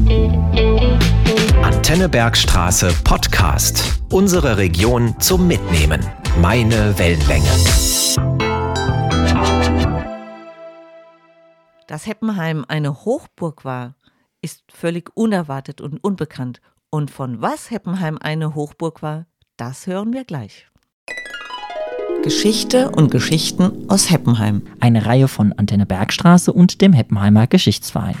Antenne Bergstraße Podcast. Unsere Region zum Mitnehmen. Meine Wellenlänge. Dass Heppenheim eine Hochburg war, ist völlig unerwartet und unbekannt. Und von was Heppenheim eine Hochburg war, das hören wir gleich. Geschichte und Geschichten aus Heppenheim. Eine Reihe von Antenne Bergstraße und dem Heppenheimer Geschichtsverein.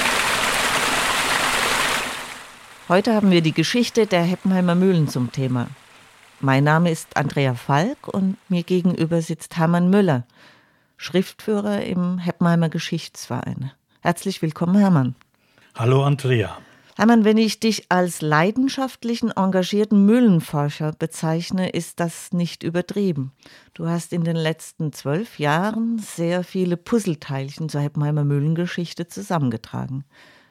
Heute haben wir die Geschichte der Heppenheimer Mühlen zum Thema. Mein Name ist Andrea Falk und mir gegenüber sitzt Hermann Müller, Schriftführer im Heppenheimer Geschichtsverein. Herzlich willkommen, Hermann. Hallo, Andrea. Hermann, wenn ich dich als leidenschaftlichen, engagierten Mühlenforscher bezeichne, ist das nicht übertrieben. Du hast in den letzten 12 Jahren sehr viele Puzzleteilchen zur Heppenheimer Mühlengeschichte zusammengetragen.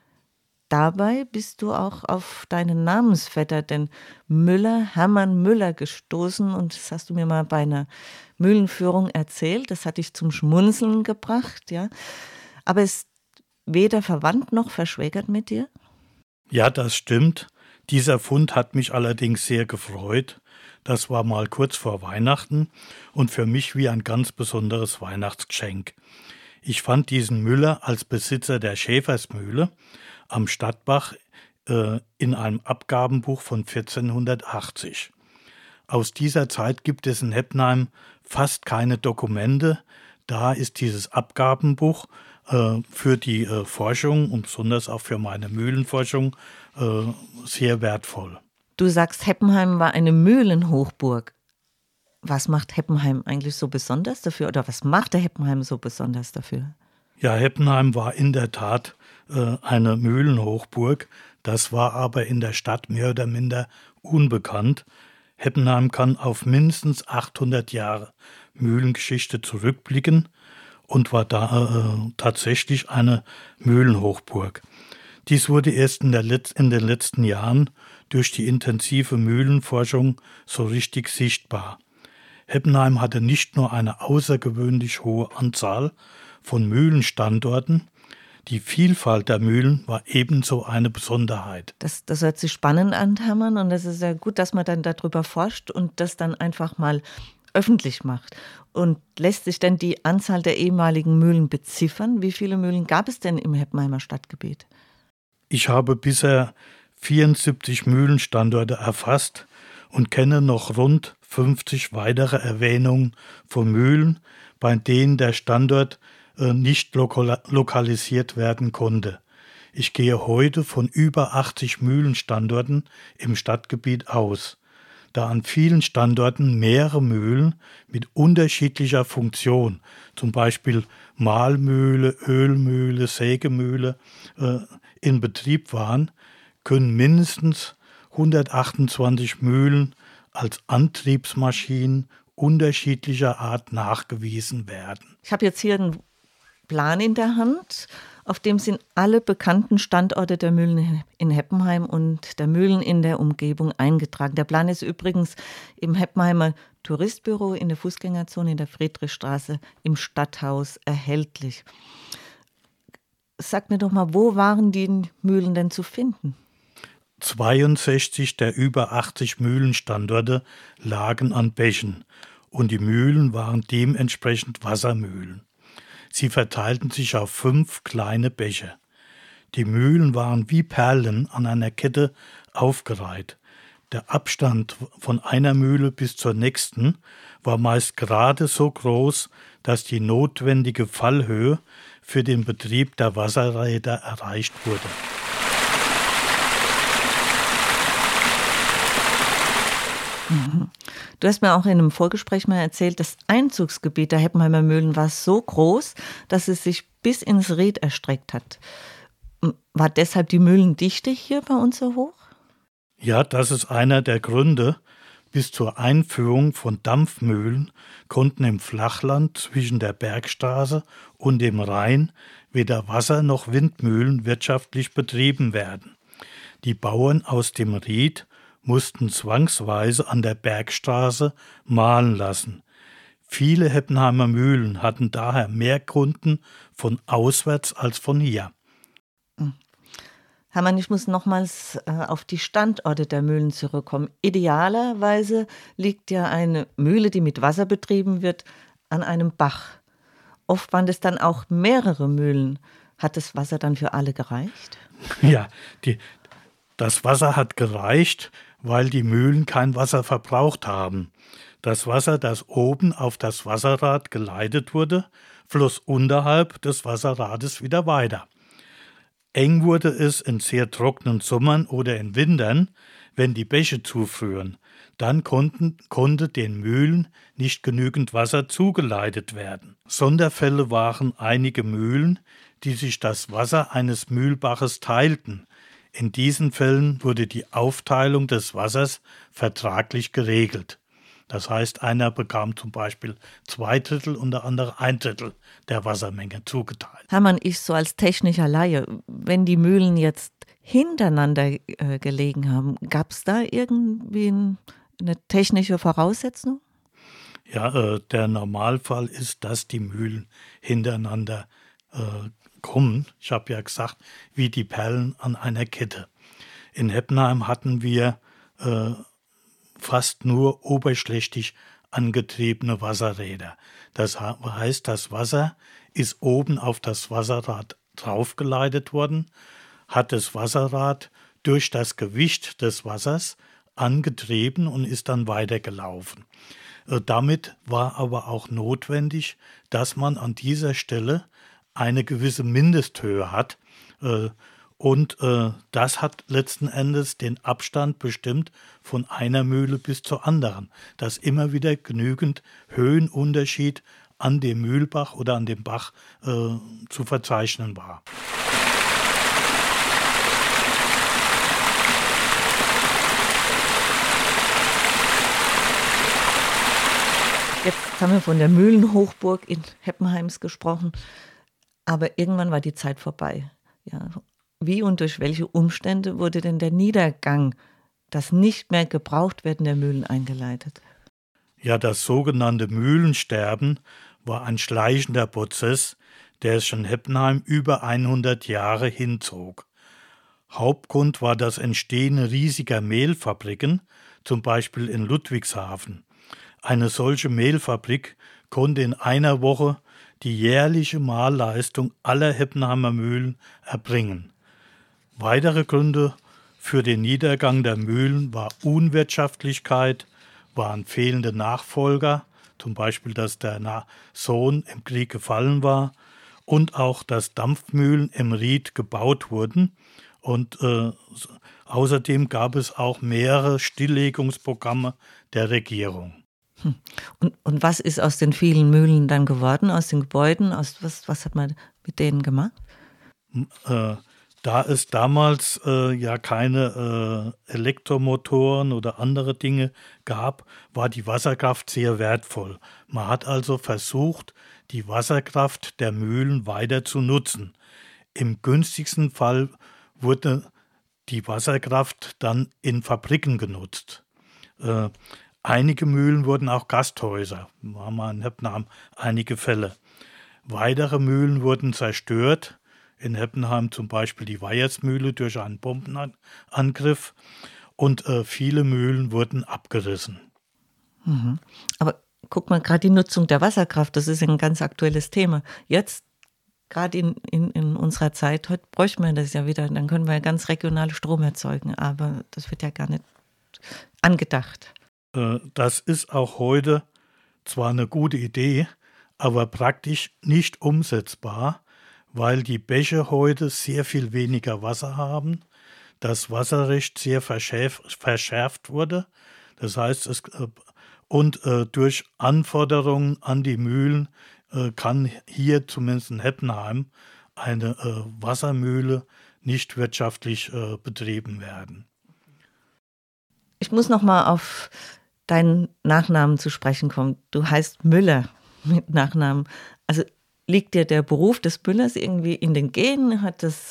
Dabei bist du auch auf deinen Namensvetter, den Hermann Müller, gestoßen, und das hast du mir mal bei einer Mühlenführung erzählt. Das hat dich zum Schmunzeln gebracht, ja. Aber ist weder verwandt noch verschwägert mit dir? Ja, das stimmt. Dieser Fund hat mich allerdings sehr gefreut. Das war mal kurz vor Weihnachten und für mich wie ein ganz besonderes Weihnachtsgeschenk. Ich fand diesen Müller als Besitzer der Schäfersmühle am Stadtbach in einem Abgabenbuch von 1480. Aus dieser Zeit gibt es in Heppenheim fast keine Dokumente. Da ist dieses Abgabenbuch für die Forschung und besonders auch für meine Mühlenforschung sehr wertvoll. Du sagst, Heppenheim war eine Mühlenhochburg. Was macht Heppenheim eigentlich so besonders dafür? Oder was machte Heppenheim so besonders dafür? Ja, Heppenheim war in der Tat eine Mühlenhochburg. Das war aber in der Stadt mehr oder minder unbekannt. Heppenheim kann auf mindestens 800 Jahre Mühlengeschichte zurückblicken und war da tatsächlich eine Mühlenhochburg. Dies wurde erst in den letzten Jahren durch die intensive Mühlenforschung so richtig sichtbar. Heppenheim hatte nicht nur eine außergewöhnlich hohe Anzahl von Mühlenstandorten, die Vielfalt der Mühlen war ebenso eine Besonderheit. Das hört sich spannend an, Hermann, und das ist ja gut, dass man dann darüber forscht und das dann einfach mal öffentlich macht. Und lässt sich denn die Anzahl der ehemaligen Mühlen beziffern? Wie viele Mühlen gab es denn im Heppenheimer Stadtgebiet? Ich habe bisher 74 Mühlenstandorte erfasst und kenne noch rund 50 weitere Erwähnungen von Mühlen, bei denen der Standort nicht lokalisiert werden konnte. Ich gehe heute von über 80 Mühlenstandorten im Stadtgebiet aus, da an vielen Standorten mehrere Mühlen mit unterschiedlicher Funktion, zum Beispiel Mahlmühle, Ölmühle, Sägemühle, in Betrieb waren, können mindestens 128 Mühlen als Antriebsmaschinen unterschiedlicher Art nachgewiesen werden. Ich habe jetzt hier einen Plan in der Hand, auf dem sind alle bekannten Standorte der Mühlen in Heppenheim und der Mühlen in der Umgebung eingetragen. Der Plan ist übrigens im Heppenheimer Touristbüro in der Fußgängerzone in der Friedrichstraße im Stadthaus erhältlich. Sag mir doch mal, wo waren die Mühlen denn zu finden? 62 der über 80 Mühlenstandorte lagen an Bächen und die Mühlen waren dementsprechend Wassermühlen. Sie verteilten sich auf 5 kleine Bäche. Die Mühlen waren wie Perlen an einer Kette aufgereiht. Der Abstand von einer Mühle bis zur nächsten war meist gerade so groß, dass die notwendige Fallhöhe für den Betrieb der Wasserräder erreicht wurde. Du hast mir auch in einem Vorgespräch mal erzählt, das Einzugsgebiet der Heppenheimer Mühlen war so groß, dass es sich bis ins Ried erstreckt hat. War deshalb die Mühlendichte hier bei uns so hoch? Ja, das ist einer der Gründe. Bis zur Einführung von Dampfmühlen konnten im Flachland zwischen der Bergstraße und dem Rhein weder Wasser- noch Windmühlen wirtschaftlich betrieben werden. Die Bauern aus dem Ried mussten zwangsweise an der Bergstraße mahlen lassen. Viele Heppenheimer Mühlen hatten daher mehr Kunden von auswärts als von hier. Hermann, ich muss nochmals auf die Standorte der Mühlen zurückkommen. Idealerweise liegt ja eine Mühle, die mit Wasser betrieben wird, an einem Bach. Oft waren es dann auch mehrere Mühlen. Hat das Wasser dann für alle gereicht? Ja, das Wasser hat gereicht, weil die Mühlen kein Wasser verbraucht haben. Das Wasser, das oben auf das Wasserrad geleitet wurde, floss unterhalb des Wasserrades wieder weiter. Eng wurde es in sehr trockenen Sommern oder in Wintern, wenn die Bäche zufrieren. Dann konnte den Mühlen nicht genügend Wasser zugeleitet werden. Sonderfälle waren einige Mühlen, die sich das Wasser eines Mühlbaches teilten. In diesen Fällen wurde die Aufteilung des Wassers vertraglich geregelt. Das heißt, einer bekam zum Beispiel 2/3 und der andere 1/3 der Wassermenge zugeteilt. Hermann, ich so als technischer Laie, wenn die Mühlen jetzt hintereinander gelegen haben, gab es da irgendwie eine technische Voraussetzung? Ja, der Normalfall ist, dass die Mühlen hintereinander kommen. Ich habe ja gesagt, wie die Perlen an einer Kette. In Heppenheim hatten wir fast nur oberschlächtig angetriebene Wasserräder. Das heißt, das Wasser ist oben auf das Wasserrad draufgeleitet worden, hat das Wasserrad durch das Gewicht des Wassers angetrieben und ist dann weitergelaufen. Damit war aber auch notwendig, dass man an dieser Stelle eine gewisse Mindesthöhe hat. Und das hat letzten Endes den Abstand bestimmt von einer Mühle bis zur anderen, dass immer wieder genügend Höhenunterschied an dem Mühlbach oder an dem Bach zu verzeichnen war. Jetzt haben wir von der Mühlenhochburg in Heppenheims gesprochen, aber irgendwann war die Zeit vorbei. Ja. Wie und durch welche Umstände wurde denn der Niedergang, das nicht mehr gebraucht werden der Mühlen eingeleitet? Ja, das sogenannte Mühlensterben war ein schleichender Prozess, der sich in Heppenheim über 100 Jahre hinzog. Hauptgrund war das Entstehen riesiger Mehlfabriken, zum Beispiel in Ludwigshafen. Eine solche Mehlfabrik konnte in einer Woche die jährliche Mahlleistung aller Heppenheimer Mühlen erbringen. Weitere Gründe für den Niedergang der Mühlen war Unwirtschaftlichkeit, waren fehlende Nachfolger, zum Beispiel, dass der Sohn im Krieg gefallen war, und auch, dass Dampfmühlen im Ried gebaut wurden. Und außerdem gab es auch mehrere Stilllegungsprogramme der Regierung. Und was ist aus den vielen Mühlen dann geworden, aus den Gebäuden? Was hat man mit denen gemacht? Da es damals ja keine Elektromotoren oder andere Dinge gab, war die Wasserkraft sehr wertvoll. Man hat also versucht, die Wasserkraft der Mühlen weiter zu nutzen. Im günstigsten Fall wurde die Wasserkraft dann in Fabriken genutzt. Einige Mühlen wurden auch Gasthäuser. Da haben wir in Heppenheim einige Fälle. Weitere Mühlen wurden zerstört. In Heppenheim zum Beispiel die Weiersmühle durch einen Bombenangriff. Und viele Mühlen wurden abgerissen. Mhm. Aber guck mal, gerade die Nutzung der Wasserkraft, das ist ein ganz aktuelles Thema. Jetzt, gerade in unserer Zeit, heute bräuchten wir das ja wieder, dann können wir ja ganz regional Strom erzeugen. Aber das wird ja gar nicht angedacht. Das ist auch heute zwar eine gute Idee, aber praktisch nicht umsetzbar, weil die Bäche heute sehr viel weniger Wasser haben, das Wasserrecht sehr verschärft wurde. Das heißt, durch Anforderungen an die Mühlen kann hier zumindest in Heppenheim eine Wassermühle nicht wirtschaftlich betrieben werden. Ich muss noch mal auf deinen Nachnamen zu sprechen kommen. Du heißt Müller mit Nachnamen. Also liegt dir der Beruf des Müllers irgendwie in den Genen? Hat das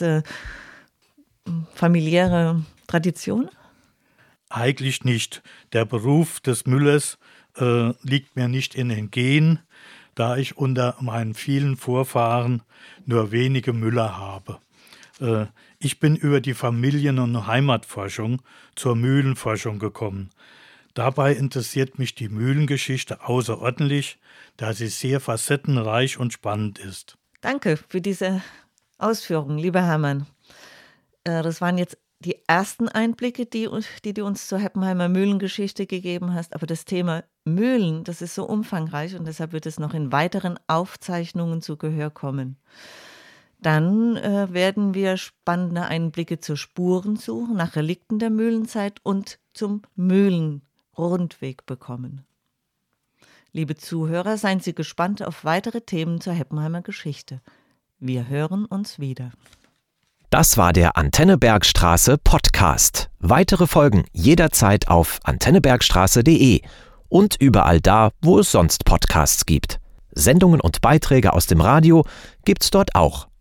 familiäre Tradition? Eigentlich nicht. Der Beruf des Müllers liegt mir nicht in den Genen, da ich unter meinen vielen Vorfahren nur wenige Müller habe. Ich bin über die Familien- und Heimatforschung zur Mühlenforschung gekommen. Dabei interessiert mich die Mühlengeschichte außerordentlich, da sie sehr facettenreich und spannend ist. Danke für diese Ausführungen, lieber Hermann. Das waren jetzt die ersten Einblicke, die du uns zur Heppenheimer Mühlengeschichte gegeben hast. Aber das Thema Mühlen, das ist so umfangreich und deshalb wird es noch in weiteren Aufzeichnungen zu Gehör kommen. Dann werden wir spannende Einblicke zur Spurensuche, nach Relikten der Mühlenzeit und zum Mühlenrundweg bekommen. Liebe Zuhörer, seien Sie gespannt auf weitere Themen zur Heppenheimer Geschichte. Wir hören uns wieder. Das war der Antenne Bergstraße Podcast. Weitere Folgen jederzeit auf antennebergstraße.de und überall da, wo es sonst Podcasts gibt. Sendungen und Beiträge aus dem Radio gibt's dort auch.